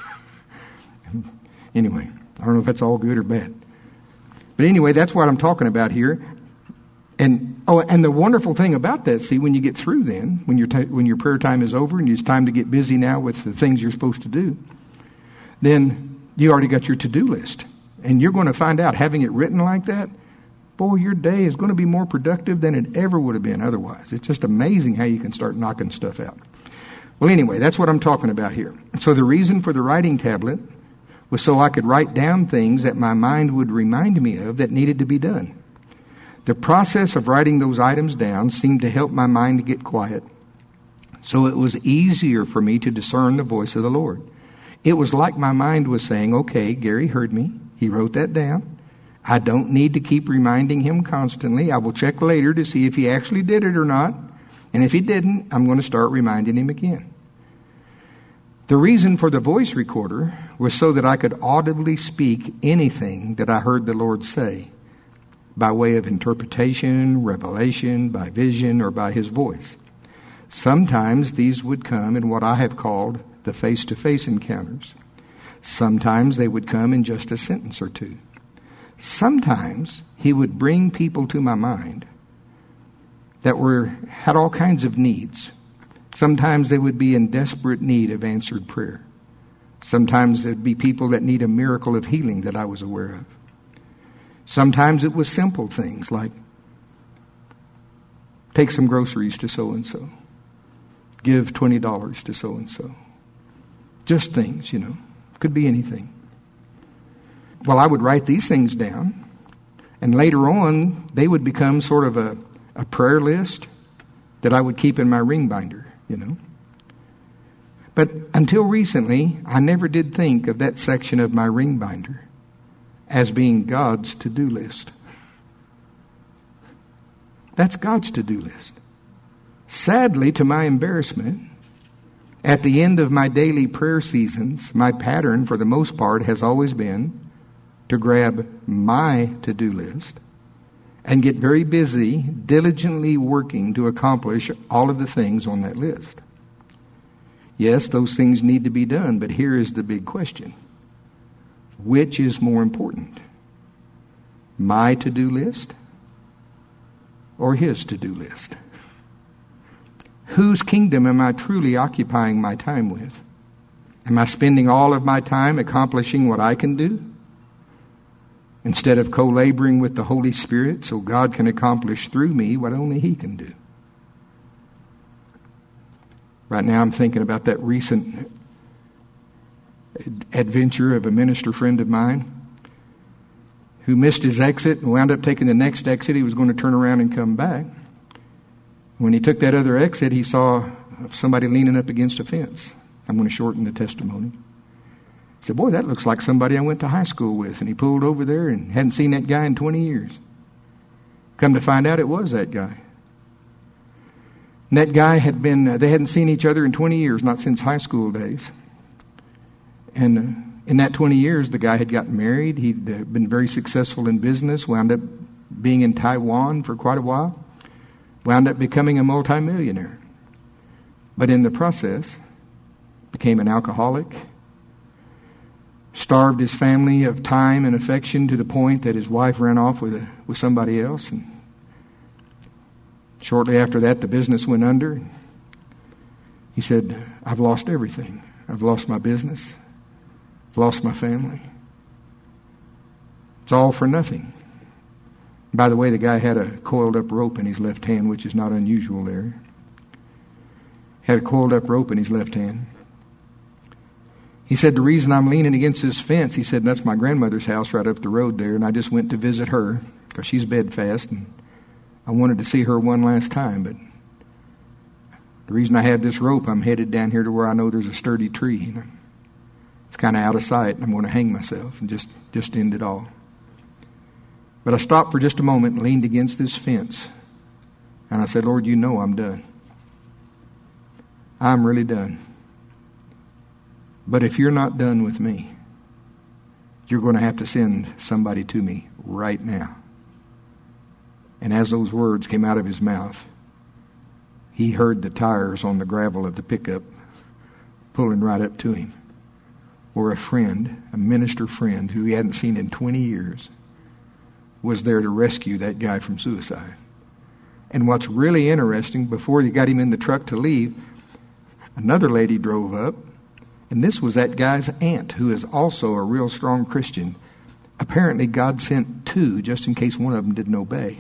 Anyway, I don't know if that's all good or bad. But anyway, that's what I'm talking about here. And oh, and the wonderful thing about that, see, when you get through then, when your t- when your prayer time is over and it's time to get busy now with the things you're supposed to do, then you already got your to-do list. And you're going to find out, having it written like that, boy, your day is going to be more productive than it ever would have been otherwise. It's just amazing how you can start knocking stuff out. Well, anyway, that's what I'm talking about here. So the reason for the writing tablet was so I could write down things that my mind would remind me of that needed to be done. The process of writing those items down seemed to help my mind to get quiet, so it was easier for me to discern the voice of the Lord. It was like my mind was saying, okay, Gary heard me. He wrote that down. I don't need to keep reminding him constantly. I will check later to see if he actually did it or not. And if he didn't, I'm going to start reminding him again. The reason for the voice recorder was so that I could audibly speak anything that I heard the Lord say, by way of interpretation, revelation, by vision, or by his voice. Sometimes these would come in what I have called the face-to-face encounters. Sometimes they would come in just a sentence or two. Sometimes he would bring people to my mind that were had all kinds of needs. Sometimes they would be in desperate need of answered prayer. Sometimes there'd be people that need a miracle of healing that I was aware of. Sometimes it was simple things like, take some groceries to so-and-so. Give twenty dollars to so-and-so. Just things, you know. Could be anything. Well, I would write these things down, and later on, they would become sort of a, a prayer list that I would keep in my ring binder, you know. But until recently, I never did think of that section of my ring binder as being God's to-do list. That's God's to-do list. Sadly, to my embarrassment, at the end of my daily prayer seasons, my pattern for the most part has always been to grab my to-do list and get very busy, diligently working to accomplish all of the things on that list. Yes, those things need to be done, but here is the big question. Which is more important? My to-do list or his to-do list? Whose kingdom am I truly occupying my time with? Am I spending all of my time accomplishing what I can do instead of co-laboring with the Holy Spirit so God can accomplish through me what only He can do? Right now I'm thinking about that recent adventure of a minister friend of mine who missed his exit and wound up taking the next exit. He was going to turn around and come back. When he took that other exit, he saw somebody leaning up against a fence. I'm going to shorten the testimony. He said, boy, that looks like somebody I went to high school with. And he pulled over there and hadn't seen that guy in twenty years. Come to find out it was that guy. And that guy had been, uh, they hadn't seen each other in twenty years, not since high school days. And uh, in that twenty years, the guy had gotten married. He'd uh, been very successful in business, wound up being in Taiwan for quite a while, wound up becoming a multimillionaire. But in the process, became an alcoholic, starved his family of time and affection to the point that his wife ran off with a, with somebody else. And shortly after that, the business went under. He said, I've lost everything. I've lost my business. I've lost my family. It's all for nothing. By the way, the guy had a coiled up rope in his left hand, which is not unusual there. Had a coiled up rope in his left hand. He said, the reason I'm leaning against this fence, he said, that's my grandmother's house right up the road there, and I just went to visit her because she's bedfast, and I wanted to see her one last time, but the reason I had this rope, I'm headed down here to where I know there's a sturdy tree. You know? It's kind of out of sight, and I'm going to hang myself and just, just end it all. But I stopped for just a moment and leaned against this fence, and I said, Lord, you know I'm done. I'm really done. But if you're not done with me, you're going to have to send somebody to me right now. And as those words came out of his mouth, he heard the tires on the gravel of the pickup pulling right up to him. Where a friend, a minister friend who he hadn't seen in twenty years, was there to rescue that guy from suicide. And what's really interesting, before they got him in the truck to leave, another lady drove up. And this was that guy's aunt, who is also a real strong Christian. Apparently, God sent two, just in case one of them didn't obey.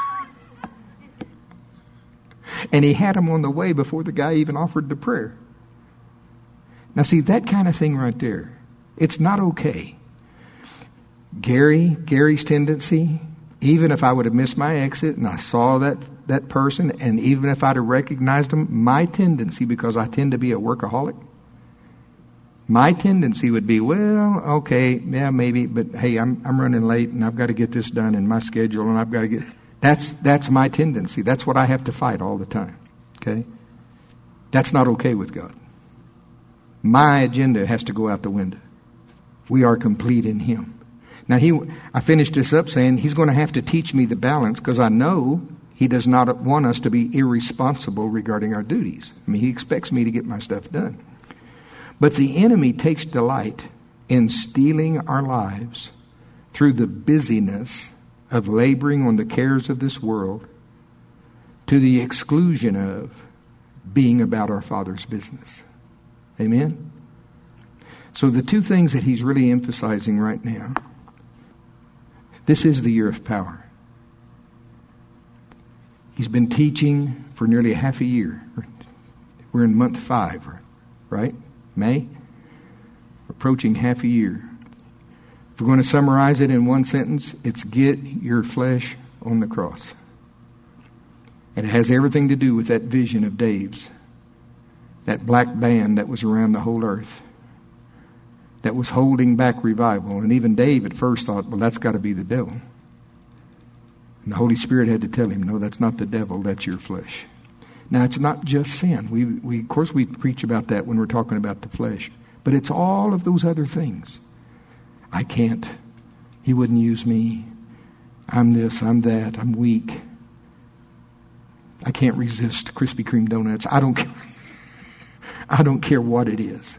And he had them on the way before the guy even offered the prayer. Now, see, that kind of thing right there It's not okay. Gary, Gary's tendency, even if I would have missed my exit and I saw that, that person, and even if I'd have recognized them, my tendency, because I tend to be a workaholic, my tendency would be, well, okay, yeah, maybe, but hey, I'm I'm running late and I've got to get this done in my schedule and I've got to get... That's that's my tendency. That's what I have to fight all the time. Okay? That's not okay with God. My agenda has to go out the window. We are complete in Him. Now, he, I finished this up saying He's going to have to teach me the balance, because I know He does not want us to be irresponsible regarding our duties. I mean, He expects me to get my stuff done. But the enemy takes delight in stealing our lives through the busyness of laboring on the cares of this world, to the exclusion of being about our Father's business. Amen? So the two things that he's really emphasizing right now, this is the year of power. He's been teaching for nearly half a year. We're in month five, right? May? Approaching half a year. If we're going to summarize it in one sentence, it's get your flesh on the cross. And it has everything to do with that vision of Dave's. That black band that was around the whole earth. That was holding back revival. And even Dave at first thought, well, that's got to be the devil. And the Holy Spirit had to tell him, no, that's not the devil, that's your flesh. Now, it's not just sin. We, we, of course, we preach about that when we're talking about the flesh. But it's all of those other things. I can't. He wouldn't use me. I'm this, I'm that, I'm weak. I can't resist Krispy Kreme donuts. I don't care. I don't care what it is.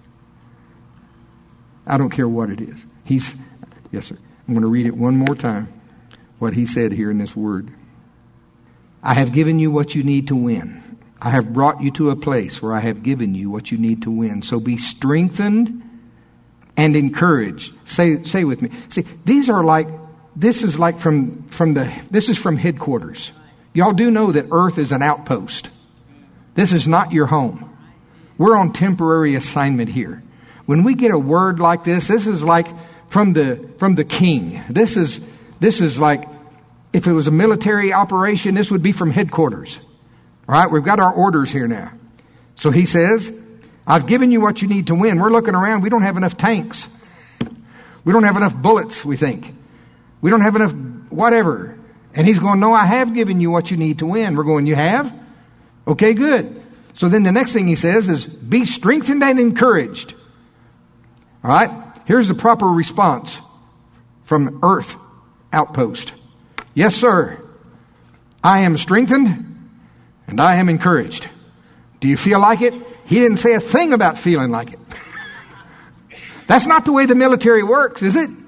I don't care what it is. He's, yes, sir. I'm going to read it one more time. What he said here in this word. I have given you what you need to win. I have brought you to a place where I have given you what you need to win. So be strengthened and encouraged. Say, say with me. See, these are like, this is like from, from the, this is from headquarters. Y'all do know that earth is an outpost. This is not your home. We're on temporary assignment here. When we get a word like this, this is like from the, from the king. This is, this is like, if it was a military operation, this would be from headquarters. All right, we've got our orders here now. So he says, I've given you what you need to win. We're looking around. We don't have enough tanks. We don't have enough bullets, we think. We don't have enough whatever. And he's going, no, I have given you what you need to win. We're going, you have? Okay, good. So then the next thing he says is, be strengthened and encouraged. All right, here's the proper response from earth outpost. Yes, sir. I am strengthened and I am encouraged. Do you feel like it? He didn't say a thing about feeling like it. That's not the way the military works, is it?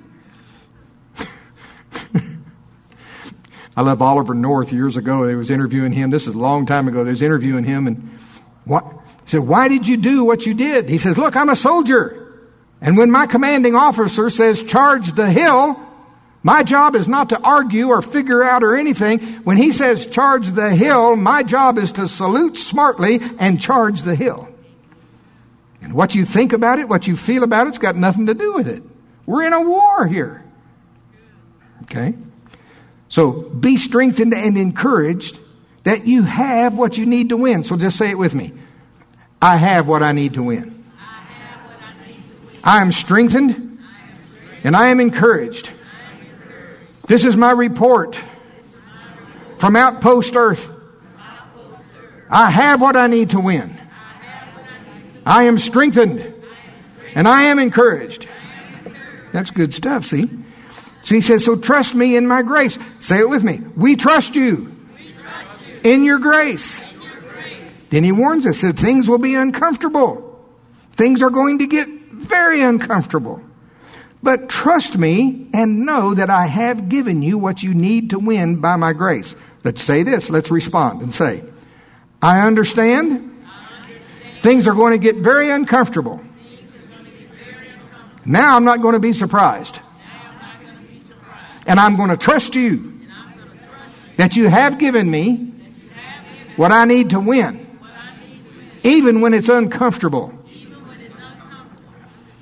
I love Oliver North. Years ago, they was interviewing him. This is a long time ago. They was interviewing him, and what? He said, why did you do what you did? He says, look, I'm a soldier. And when my commanding officer says, charge the hill, my job is not to argue or figure out or anything. When he says, charge the hill, my job is to salute smartly and charge the hill. And what you think about it, what you feel about it's got nothing to do with it. We're in a war here. Okay? So be strengthened and encouraged that you have what you need to win. So just say it with me. I have what I need to win. I have what I need to win. I am strengthened, I am strengthened and I am encouraged. I am encouraged. This is my report, This is my report from Outpost Earth. from Outpost Earth. I have what I need to win. I have what I need to win. I am strengthened I am strengthened. and I am encouraged. I am encouraged. That's good stuff, see? So he says, so trust me in my grace. Say it with me. We trust you, We trust you in your grace. in your grace. Then he warns us that things will be uncomfortable. Things are going to get very uncomfortable. But trust me and know that I have given you what you need to win by my grace. Let's say this. Let's respond and say, I understand, I understand things are going to get very uncomfortable. things are going to get very uncomfortable. Now I'm not going to be surprised. Now I'm not going to be surprised. And I'm going to trust you And I'm going to trust you that you have given me that you have given me what I need to win, what I need to win, even when it's uncomfortable. even when it's uncomfortable.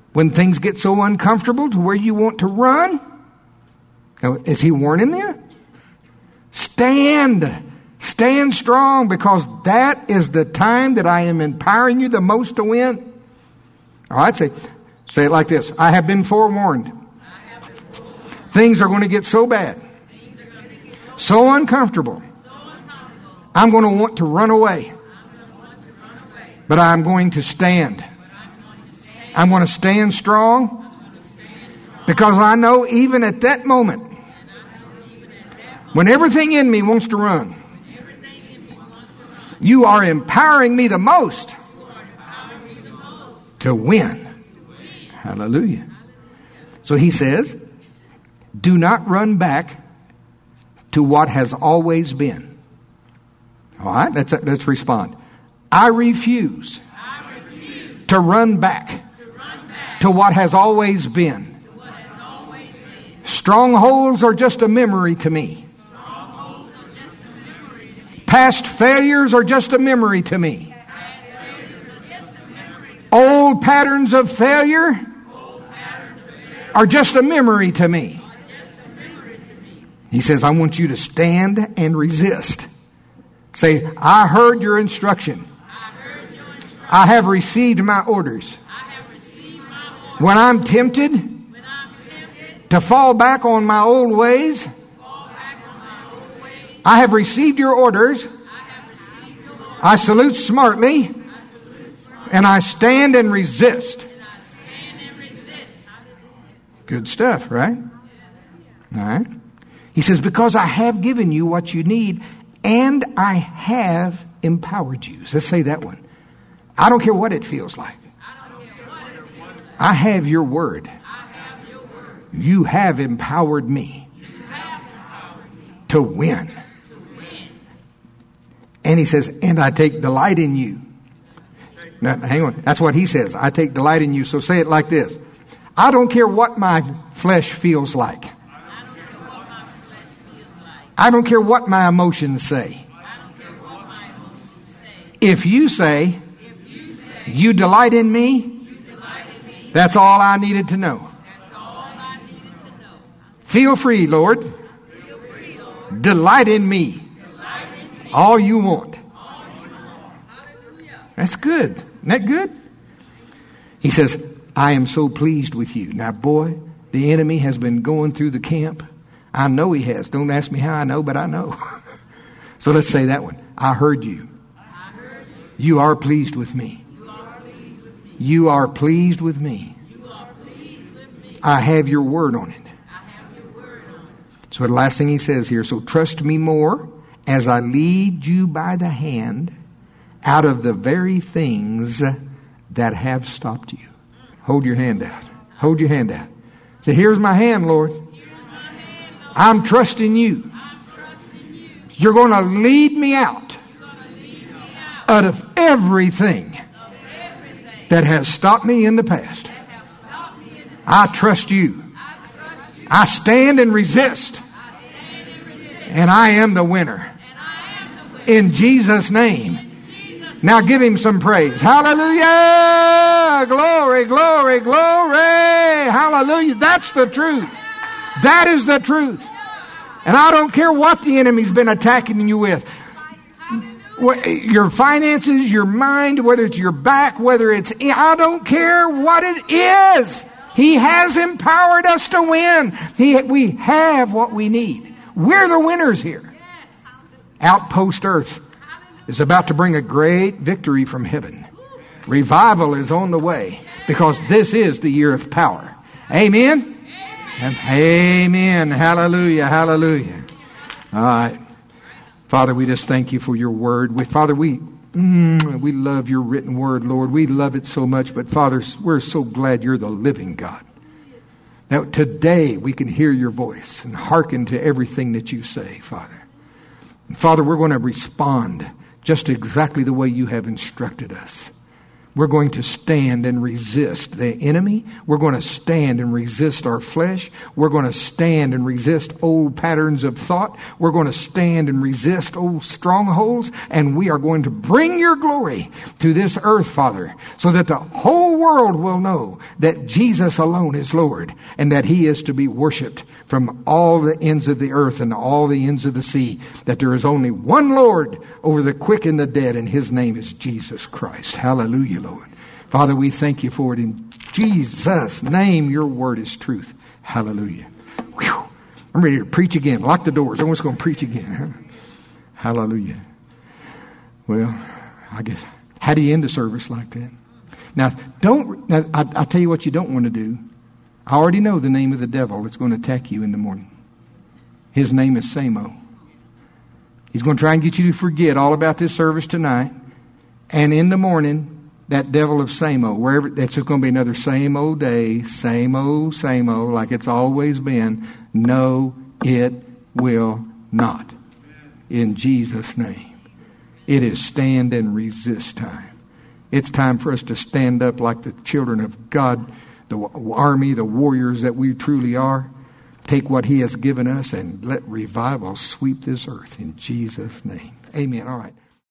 When things get so uncomfortable to where you want to run? Now, is he warning you? Stand. Stand strong, because that is the time that I am empowering you the most to win. All right, say, say it like this. I have been forewarned. Things are going to get so bad, so uncomfortable, I'm going to want to run away. But I'm going to stand. I'm going to stand strong, because I know even at that moment, when everything in me wants to run, you are empowering me the most to win. Hallelujah. So he says, do not run back to what has always been. All right, let's, let's respond. I refuse, I refuse to run back to, run back to what has always been. to what has always been. Strongholds are just a memory to me. Strongholds are just a memory to me. Past failures are just a memory to me. Past failures are just a memory to me. Old patterns of failure Old patterns of failure are just a memory to me. are just a memory to me. He says, I want you to stand and resist. Say, I heard your instruction. I heard your instruction. I have received my orders. I have received my order. When I'm tempted When I'm tempted to fall back on my old ways, to fall back on my old ways, I have received your orders. I have received your order. I salute smartly, I salute strong, and I stand and resist. and I stand and resist. Good stuff, right? All right. He says, because I have given you what you need, and I have empowered you. Let's say that one. I don't care what it feels like. I don't care what it feels like. I have your word. I have your word. You have empowered me You have empowered me to win. to win. And he says, and I take delight in you. Now, hang on. That's what he says. I take delight in you. So say it like this. I don't care what my flesh feels like. I don't care what my flesh feels like. I don't care what my emotions say. I don't care what my emotions say. If you say If you say you delight in me, you delight in me, that's all I needed to know. that's all I needed to know. Feel free, Lord. Feel free, Lord. Delight in me. Delight in me. All you want. All you want. Hallelujah. That's good. Isn't that good? He says, I am so pleased with you. Now, boy, the enemy has been going through the camp. I know he has. Don't ask me how I know, but I know. So let's say that one. I heard you. I heard you. You are pleased with me. You are pleased with me. You are pleased with me. You are pleased with me. I have your word on it. I have your word on it. So the last thing he says here, so trust me more as I lead you by the hand out of the very things that have stopped you. Hold your hand out. Hold your hand out. Say, here's my hand, Lord. Here's my hand, Lord. I'm trusting you. I'm trusting you. You're going to lead me out You're going to lead me out out of everything of everything that has stopped me in the past. that have stopped me in the I trust you. I trust you. I stand and resist, I stand and resist. and I am the winner. And I am the winner. In Jesus' name. In Jesus' Now give him some praise. Hallelujah! Glory, glory, glory! Hallelujah! That's the truth. That is the truth. And I don't care what the enemy's been attacking you with. Wh- Your finances, your mind, whether it's your back, whether it's... I don't care what it is. He has empowered us to win. He, we have what we need. We're the winners here. Outpost Earth is about to bring a great victory from heaven. Revival is on the way because this is the year of power. Amen? And amen. Hallelujah. Hallelujah. All right. Father, we just thank you for your word. We, Father, we, mm, we love your written word, Lord. We love it so much. But Father, we're so glad you're the living God. That today we can hear your voice and hearken to everything that you say, Father. And Father, we're going to respond just exactly the way you have instructed us. We're going to stand and resist the enemy. We're going to stand and resist our flesh. We're going to stand and resist old patterns of thought. We're going to stand and resist old strongholds. And we are going to bring your glory to this earth, Father, so that the whole world will know that Jesus alone is Lord and that he is to be worshiped from all the ends of the earth and all the ends of the sea, that there is only one Lord over the quick and the dead, and his name is Jesus Christ. Hallelujah, Lord. Father, we thank you for it in Jesus' name. Your word is truth. Hallelujah. Whew. I'm ready to preach again. Lock the doors. I'm just going to preach again. Huh? Hallelujah. Well, I guess, how do you end a service like that? Now, don't, now, I, I'll tell you what you don't want to do. I already know the name of the devil that's going to attack you in the morning. His name is Samo. He's going to try and get you to forget all about this service tonight. And in the morning, that devil of Samo, wherever, that's just going to be another same old day, same old, same old, like it's always been. No, it will not. In Jesus' name. It is stand and resist time. It's time for us to stand up like the children of God, the army, the warriors that we truly are. Take what he has given us and let revival sweep this earth in Jesus' name. Amen. All right.